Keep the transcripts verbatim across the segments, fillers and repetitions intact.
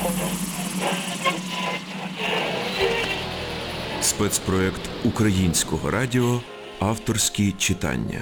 Спецпроект Українського радіо «Авторські читання».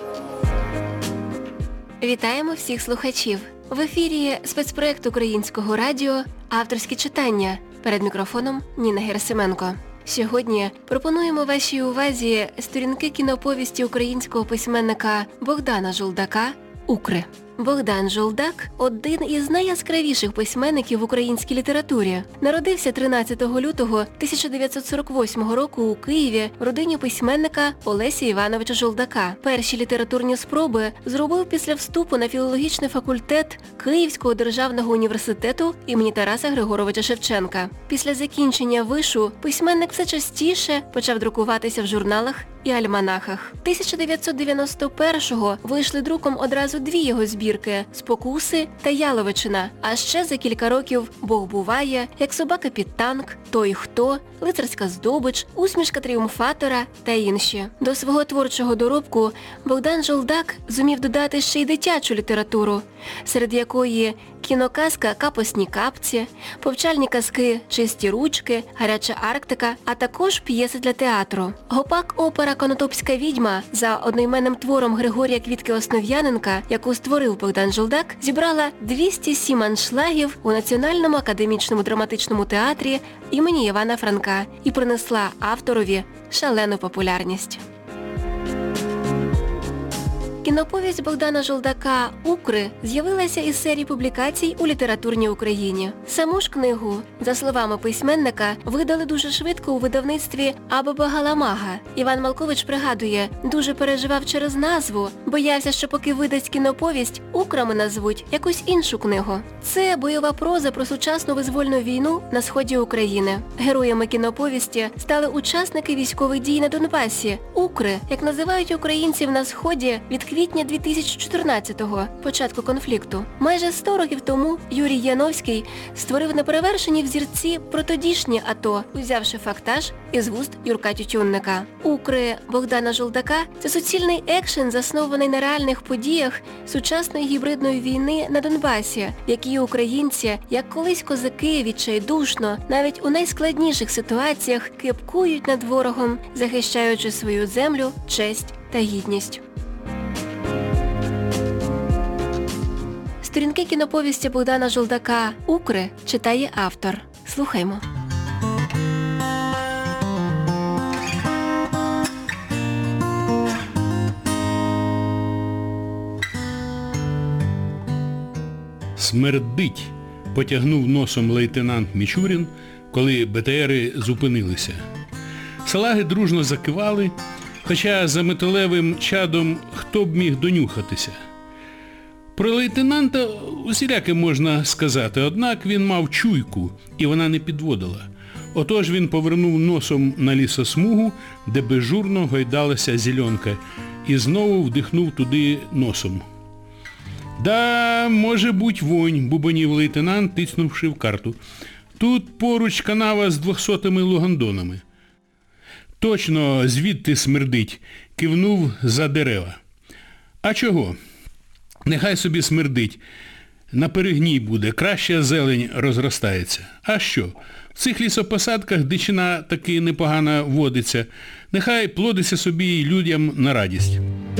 Вітаємо всіх слухачів. В ефірі спецпроект Українського радіо «Авторські читання». Перед мікрофоном Ніна Герасименко. Сьогодні пропонуємо вашій увазі сторінки кіноповісті українського письменника Богдана Жолдака «Укри». Богдан Жолдак – один із найяскравіших письменників в українській літературі. Народився тринадцятого лютого тисяча дев'ятсот сорок восьмого року у Києві в родині письменника Олеся Івановича Жолдака. Перші літературні спроби зробив після вступу на філологічний факультет Київського державного університету імені Тараса Григоровича Шевченка. Після закінчення вишу письменник все частіше почав друкуватися в журналах і альманахах. тисяча дев'ятсот дев'яносто першого вийшли друком одразу дві його збірки «Спокуси» та «Яловичина», а ще за кілька років «Бог буває», «Як собака під танк», «Той хто», «Лицарська здобич», «Усмішка тріумфатора» та інші. До свого творчого доробку Богдан Жолдак зумів додати ще й дитячу літературу, серед якої кіноказка «Капосні капці», повчальні казки «Чисті ручки», «Гаряча Арктика», а також п'єси для театру. Гопак-опера «Конотопська відьма» за одноіменним твором Григорія Квітки-Основ'яненка, яку створив Богдан Жолдак, зібрала двісті сім аншлагів у Національному академічному драматичному театрі імені Івана Франка і принесла авторові шалену популярність. Кіноповість Богдана Жолдака «Укри» з'явилася із серії публікацій у літературній Україні. Саму ж книгу, за словами письменника, видали дуже швидко у видавництві «Абаба-Галамага». Іван Малкович пригадує, дуже переживав через назву, боявся, що поки видасть кіноповість, «Украми» назвуть якусь іншу книгу. Це бойова проза про сучасну визвольну війну на сході України. Героями кіноповісті стали учасники військових дій на Донбасі. «Укри», як називають українців на сході від квітня дві тисячі чотирнадцятого, початку конфлікту. Майже сто років тому Юрій Яновський створив неперевершені взірці про тодішнє АТО, узявши фактаж із вуст Юрка Тютюнника. «Укри» Богдана Жолдака – це суцільний екшен, заснований на реальних подіях сучасної гібридної війни на Донбасі, в якій українці, як колись козаки, відчайдушно, навіть у найскладніших ситуаціях кепкують над ворогом, захищаючи свою землю, честь та гідність. Сторінки кіноповісті Богдана Жолдака «Укри» читає автор. Слухаймо. «Смердить», – потягнув носом лейтенант Мічурін, коли БТРи зупинилися. Салаги дружно закивали, хоча за металевим чадом хто б міг донюхатися. Про лейтенанта усіляке можна сказати, однак він мав чуйку, і вона не підводила. Отож він повернув носом на лісосмугу, де безжурно гойдалася зеленка, і знову вдихнув туди носом. «Да, може буть вонь», – бубонів лейтенант, тицнувши в карту. «Тут поруч канава з двохсотими лугандонами». «Точно, звідти смердить», – кивнув за дерева. «А чого? Нехай собі смердить. На перегній буде, краща зелень розростається. А що? В цих лісопосадках дичина таки непогана водиться. Нехай плодиться собі й людям на радість».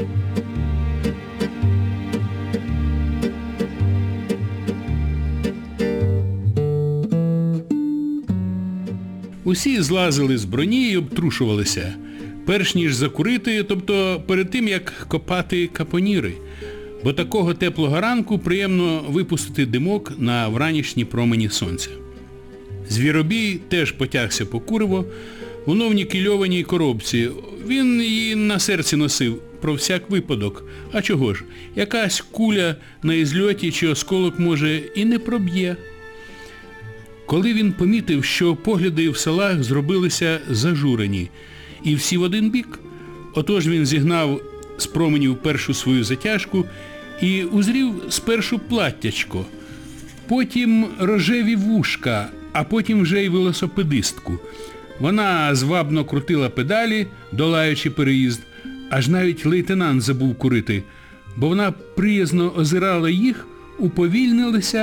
Усі злазили з броні і обтрушувалися, перш ніж закурити, тобто перед тим, як копати капоніри. Бо такого теплого ранку приємно випустити димок на вранішні промені сонця. Звіробій теж потягся по куриво, воно в нікельованій коробці. Він її на серці носив, про всяк випадок. А чого ж, якась куля на ізльоті чи осколок, може, і не проб'є. Коли він помітив, що погляди в селах зробилися зажурені, і всі в один бік, отож він зігнав з променів першу свою затяжку і узрів спершу платтячко, потім рожеві вушка, а потім вже й велосипедистку. Вона звабно крутила педалі, долаючи переїзд, аж навіть лейтенант забув курити, бо вона приязно озирала їх, уповільнилася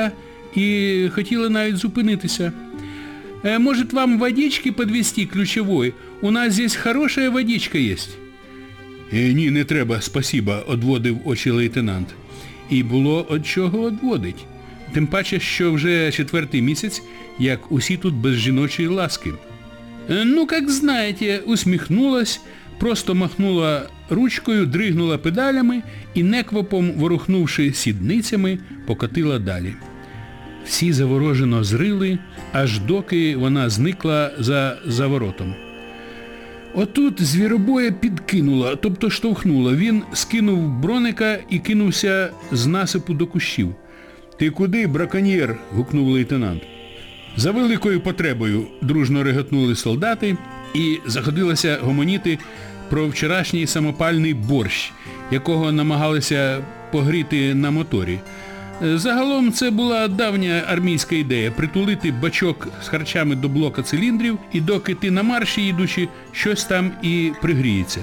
і хотіли навіть зупинитися. Э, «Может, вам водички подвести ключовой? У нас здесь хорошая водичка есть». «Е, ні, не треба, спасіба», – одводив очі лейтенант. І було від чого одводить. Тим паче, що вже четвертий місяць, як усі тут без жіночої ласки. «Ну, як знаєте», – усміхнулась, просто махнула ручкою, дригнула педалями і, неквапом ворухнувши сідницями, покотила далі. Всі заворожено зрили, аж доки вона зникла за заворотом. Отут звіробоя підкинула, тобто штовхнула. Він скинув броника і кинувся з насипу до кущів. «Ти куди, браконьєр?» – гукнув лейтенант. «За великою потребою», – дружно реготнули солдати і заходилися гомоніти про вчорашній самопальний борщ, якого намагалися погріти на моторі. Загалом це була давня армійська ідея – притулити бачок з харчами до блока циліндрів, і доки ти на марші їдучи, щось там і пригріється.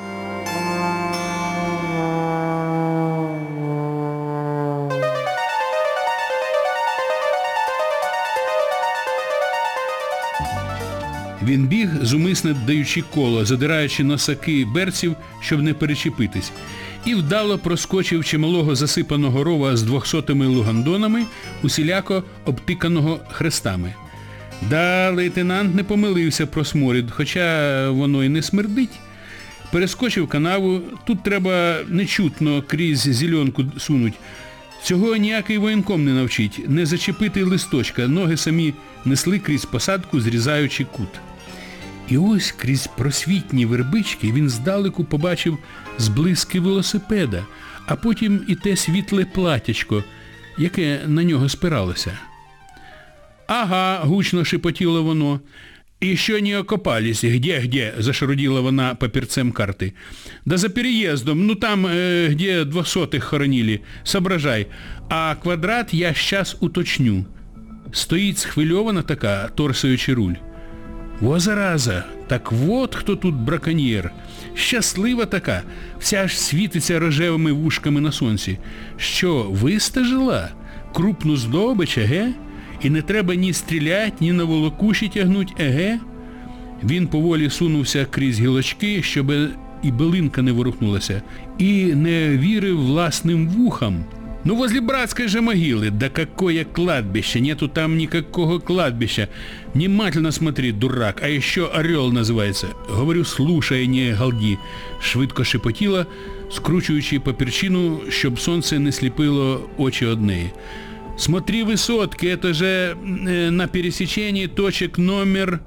Він біг, зумисне даючи коло, задираючи носаки берців, щоб не перечепитись, і вдало проскочив чималого засипаного рова з двохсотими лугандонами, усіляко обтиканого хрестами. Да, лейтенант не помилився про сморід, хоча воно й не смердить. Перескочив канаву, тут треба нечутно крізь зеленку сунуть. Цього ніякий воєнком не навчить, не зачепити листочка, ноги самі несли крізь посадку, зрізаючи кут. І ось крізь просвітні вербички він здалеку побачив зблиски велосипеда, а потім і те світле платячко, яке на нього спиралося. «Ага», – гучно шепотіло воно. «І що не окопались? Где-где?» – зашарудила вона папірцем карти. «Да за переездом, ну там, э, где двухсотых хоронили. Соображай. А квадрат я щас уточню». Стоїть схвильована така, торсуючи руль. «Во зараза! Так вот хто тут браконьєр! Щаслива така! Вся аж світиться рожевими вушками на сонці. Що, вистежила? Крупну здобич, еге? І не треба ні стрілять, ні на волокуші тягнуть, еге?» Він поволі сунувся крізь гілочки, щоб і билинка не ворухнулася, і не вірив власним вухам. «Ну, возле братской же могилы. Да какое кладбище? Нету там никакого кладбища. Внимательно смотри, дурак. А еще орел называется. Говорю, слушай, не галді». Швидко шепотіла, скручуючи папірчину, щоб сонце не сліпило очі однеї. «Смотри высотки, это же э, на пересечении точек номер...»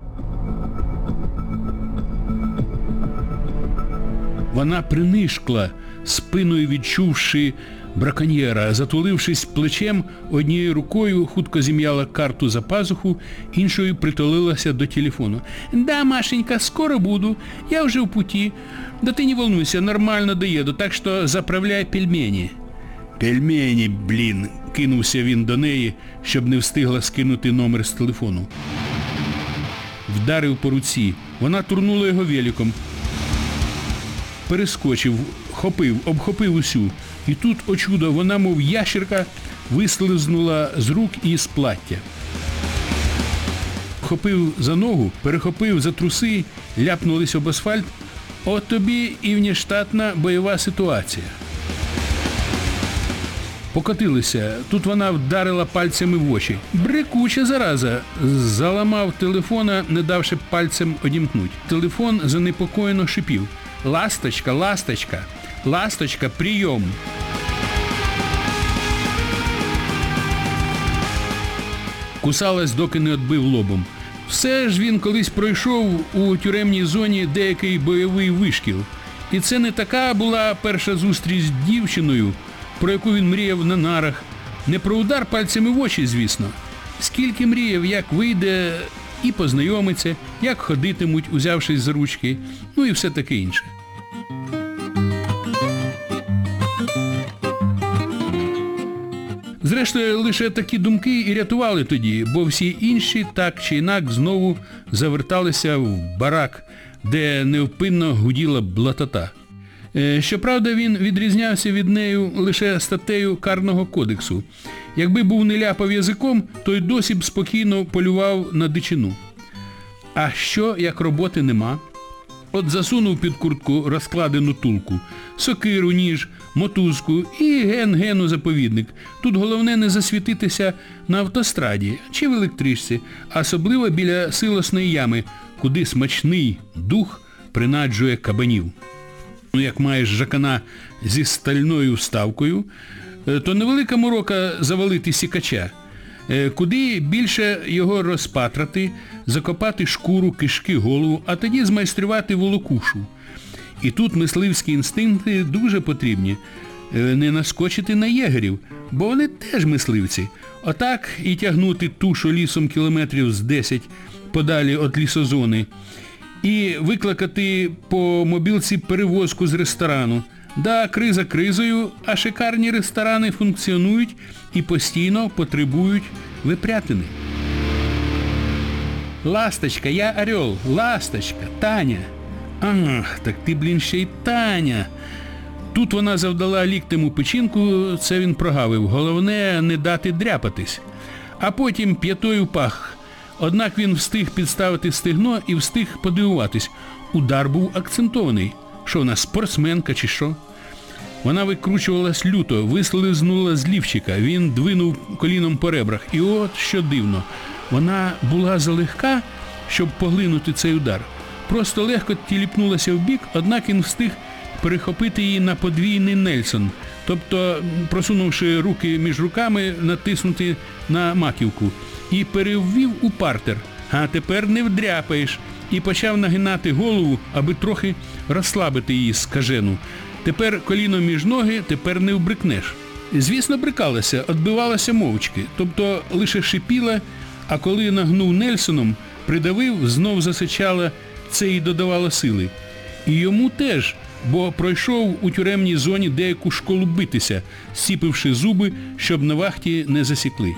Вона принишкла, спиною відчувши браконьєра, затулившись плечем, однією рукою хутко зім'яла карту за пазуху, іншою притулилася до телефону. «Да, Машенька, скоро буду. Я вже в путі. Да ти не волнуйся, нормально доїду, так що заправляй пельмені». «Пельмені, блін», – кинувся він до неї, щоб не встигла скинути номер з телефону. Вдарив по руці. Вона турнула його великом. Перескочив, хопив, обхопив усю. І тут, о чудо, вона, мов ящерка, вислизнула з рук і з плаття. Хопив за ногу, перехопив за труси, ляпнулись об асфальт. От тобі і внештатна бойова ситуація. Покотилися. Тут вона вдарила пальцями в очі. Брикуча зараза. Заламав телефона, не давши пальцем одімкнуть. Телефон занепокоєно шипів. «Ласточка, ласточка, ласточка, прийом!» Кусалась, доки не відбив лобом. Все ж він колись пройшов у тюремній зоні деякий бойовий вишкіл. І це не така була перша зустріч з дівчиною, про яку він мріяв на нарах. Не про удар пальцями в очі, звісно. Скільки мріяв, як вийде і познайомиться, як ходитимуть, узявшись за ручки, ну і все таке інше. Зрештою, лише такі думки і рятували тоді, бо всі інші так чи інак знову заверталися в барак, де невпинно гуділа блатота. Е, Щоправда, він відрізнявся від нею лише статтею Карного кодексу. Якби був не ляпав язиком, то й досі б спокійно полював на дичину. А що, як роботи нема? От засунув під куртку розкладену тулку, сокиру, ніж, мотузку і ген-ген у заповідник. Тут головне не засвітитися на автостраді чи в електричці, а особливо біля силосної ями, куди смачний дух принаджує кабанів. Ну, як маєш жакана зі стальною вставкою, то невелика морока завалити сікача. Куди більше його розпатрати, закопати шкуру, кишки, голову, а тоді змайструвати волокушу. І тут мисливські інстинкти дуже потрібні. Не наскочити на єгерів, бо вони теж мисливці. Отак і тягнути тушу лісом кілометрів з десять подалі від лісозони. І викликати по мобілці перевозку з ресторану. Да, криза кризою, а шикарні ресторани функціонують і постійно потребують випрятини. Ласточка, я орел, ласточка, Таня. Ах, так ти, блін, ще й Таня. Тут вона завдала ліктем у печінку, це він прогавив. Головне не дати дряпатись. А потім п'ятою пах. Однак він встиг підставити стегно і встиг подивуватись. Удар був акцентований. Що вона, спортсменка чи що? Вона викручувалась люто, вислизнула з лівчика. Він двинув коліном по ребрах. І от що дивно. Вона була залегка, щоб поглинути цей удар. Просто легко тіліпнулася вбік, однак він встиг перехопити її на подвійний Нельсон. Тобто, просунувши руки між руками, натиснути на маківку. І перевів у партер. А тепер не вдряпаєш. І почав нагинати голову, аби трохи розслабити її скажену. Тепер коліно між ноги, тепер не вбрикнеш. Звісно, брикалася, відбивалася мовчки, тобто лише шипіла, а коли нагнув Нельсоном, придавив, знов засичала, це їй додавало сили. І йому теж, бо пройшов у тюремній зоні деяку школу битися, зціпивши зуби, щоб на вахті не засікли.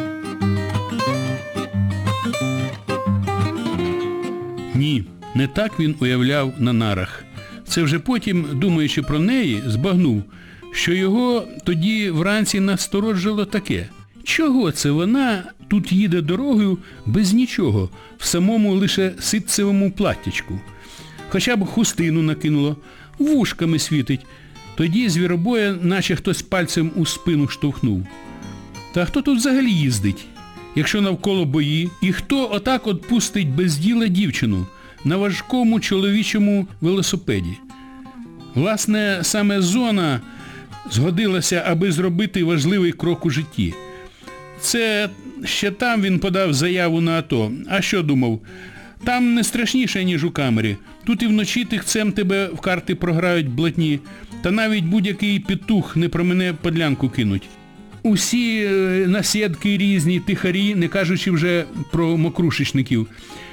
Ні, не так він уявляв на нарах. Це вже потім, думаючи про неї, збагнув, що його тоді вранці насторожило таке. Чого це вона тут їде дорогою без нічого, в самому лише ситцевому платтячку? Хоча б хустину накинуло, вушками світить. Тоді звіробоя наче хтось пальцем у спину штовхнув. Та хто тут взагалі їздить, якщо навколо бої? І хто отак от пустить без діла дівчину на важкому чоловічому велосипеді? Власне, саме зона згодилася, аби зробити важливий крок у житті. Це ще там він подав заяву на АТО. А що думав? Там не страшніше, ніж у камері. Тут і вночі тихцем тебе в карти програють блатні, та навіть будь-який петух не промене подлянку кинуть. Усі насідки різні, тихарі, не кажучи вже про мокрушечників.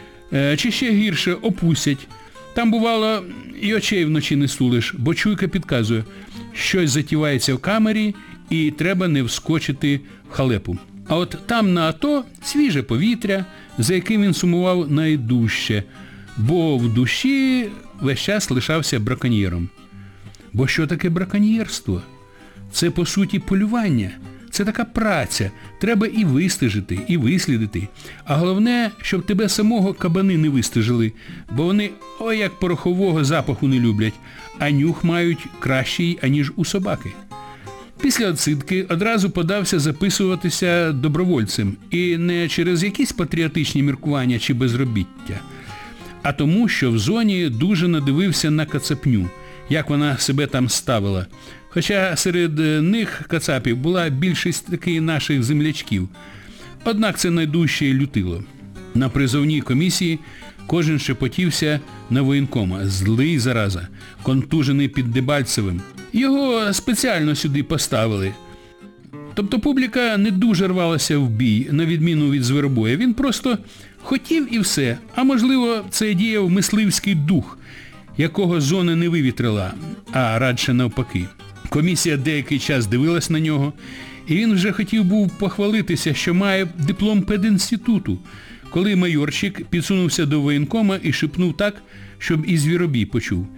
Чи ще гірше, опустять. Там, бувало, і очей вночі не сулиш, бо чуйка підказує, щось затівається в камері і треба не вскочити в халепу. А от там на АТО свіже повітря, за яким він сумував найдужче, бо в душі весь час лишався браконьєром. Бо що таке браконьєрство? Це, по суті, полювання. Це така праця. Треба і вистежити, і вислідити. А головне, щоб тебе самого кабани не вистежили, бо вони ой як порохового запаху не люблять, а нюх мають кращий, аніж у собаки. Після отсидки одразу подався записуватися добровольцем. І не через якісь патріотичні міркування чи безробіття, а тому, що в зоні дуже надивився на кацапню, як вона себе там ставила. Хоча серед них кацапів була більшість таки наших землячків. Однак це найдужче лютило. На призовній комісії кожен шепотівся на воєнкома. Злий зараза, контужений під Дебальцевим. Його спеціально сюди поставили. Тобто публіка не дуже рвалася в бій, на відміну від Звіробоя. Він просто хотів і все. А можливо, це діяв мисливський дух, якого зона не вивітрила, а радше навпаки. Комісія деякий час дивилась на нього, і він вже хотів був похвалитися, що має диплом пединституту, коли майорчик підсунувся до воєнкома і шепнув так, щоб і Звіробій почув.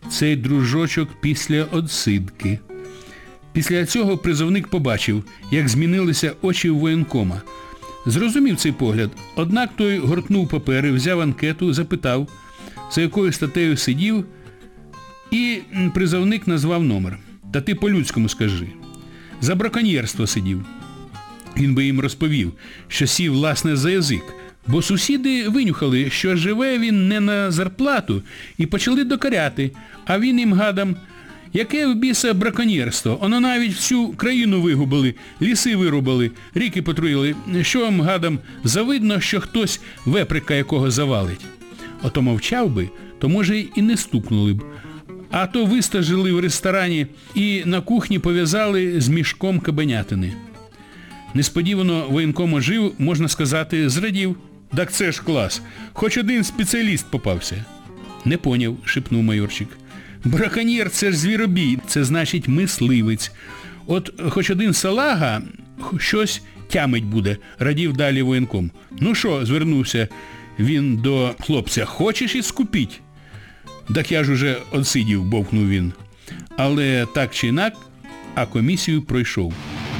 цей дружочок після одсидки. Після цього призовник побачив, як змінилися очі у воєнкома. Зрозумів цей погляд, однак той гортнув папери, взяв анкету, запитав, за якою статтею сидів, і призовник назвав номер. Та ти по-людському скажи. За браконьєрство сидів. Він би їм розповів, що сів власне за язик, бо сусіди винюхали, що живе він не на зарплату, і почали докоряти, а він їм гадам: яке в біса браконьєрство? Оно навіть всю країну вигубили, ліси вирубали, ріки потруїли. Що вам, гадам, завидно, що хтось веприка якого завалить? Ото мовчав би, то може і не стукнули б. А то вистажили в ресторані і на кухні пов'язали з мішком кабанятини. Несподівано воєнком ожив, можна сказати, зрадів. Так це ж клас, хоч один спеціаліст попався. Не поняв, шепнув майорчик. Браконьєр – це ж звіробій, це значить мисливець. От хоч один салага щось тямить буде, радів далі воєнком. Ну що, звернувся він до хлопця, хочеш і скупіть? Так я ж уже одсидів, бовкнув він. Але так чи інак, а комісію пройшов.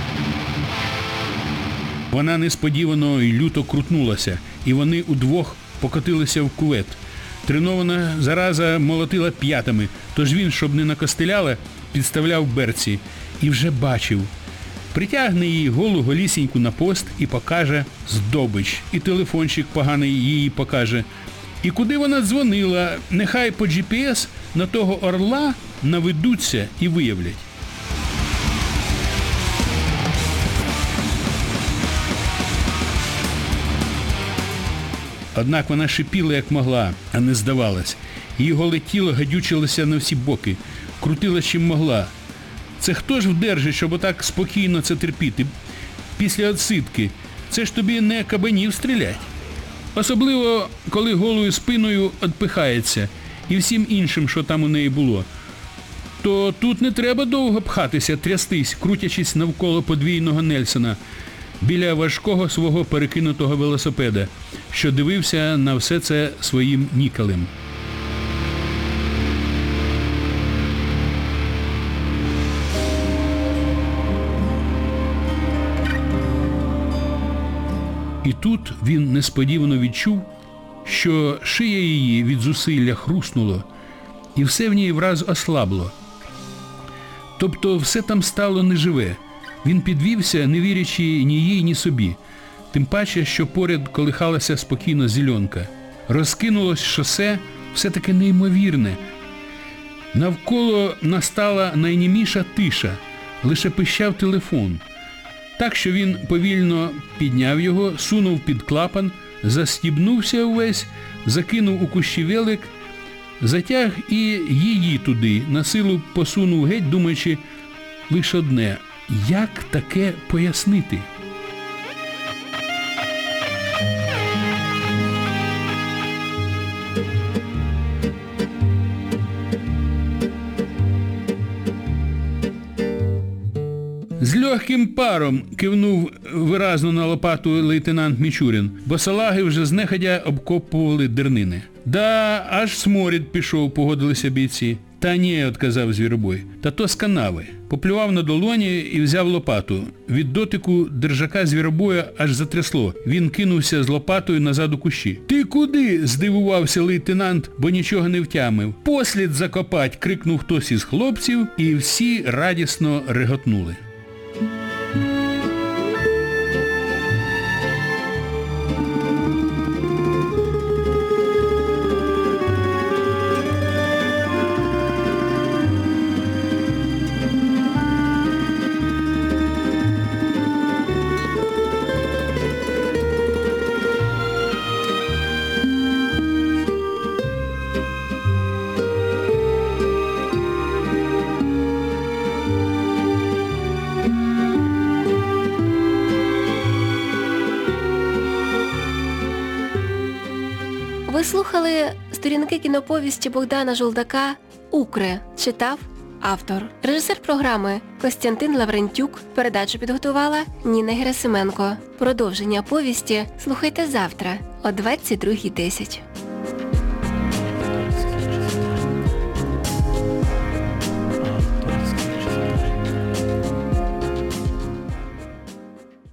Вона несподівано й люто крутнулася, і вони удвох покотилися в кювет. Тренована зараза молотила п'ятами, тож він, щоб не накостеляла, підставляв берці. І вже бачив. Притягне її голу голісіньку на пост і покаже здобич. І телефончик поганий її покаже. І куди вона дзвонила, нехай по джі пі ес на того орла наведуться і виявлять. Однак вона шипіла як могла, а не здавалась. Її голе тіло гадючилося на всі боки, крутила чим могла. Це хто ж вдержить, щоб отак спокійно це терпіти? Після отсидки. Це ж тобі не кабанів стрілять. Особливо, коли голою спиною відпихається і всім іншим, що там у неї було. То тут не треба довго пхатися, трястись, крутячись навколо подвійного Нельсона, біля важкого свого перекинутого велосипеда, що дивився на все це своїм нікелем. І тут він несподівано відчув, що шия її від зусилля хруснуло, і все в ній враз ослабло. Тобто все там стало неживе. Він підвівся, не вірячи ні їй, ні собі. Тим паче, що поряд колихалася спокійно зеленка. Розкинулось шосе, все таки неймовірне. Навколо настала найніміша тиша, лише пищав телефон. Так, що він повільно підняв його, сунув під клапан, застібнувся увесь, закинув у кущі велик, затяг і її туди, на силу посунув геть, думаючи лише одне – як таке пояснити? З легким паром кивнув виразно на лопату лейтенант Мічурін, бо салаги вже знехотя обкопували дернини. Да, аж сморід пішов, погодилися бійці. Та ні, отказав звіробой, та то з канави. Поплював на долоні і взяв лопату. Від дотику держака звіробоя аж затрясло. Він кинувся з лопатою назад у кущі. Ти куди? Здивувався лейтенант, бо нічого не втямив. Послід закопать, крикнув хтось із хлопців, і всі радісно реготнули. Ви слухали сторінки кіноповісті Богдана Жолдака «Укри». Читав автор. Режисер програми Костянтин Лаврентюк. Передачу підготувала Ніна Герасименко. Продовження повісті слухайте завтра о двадцять другій десять.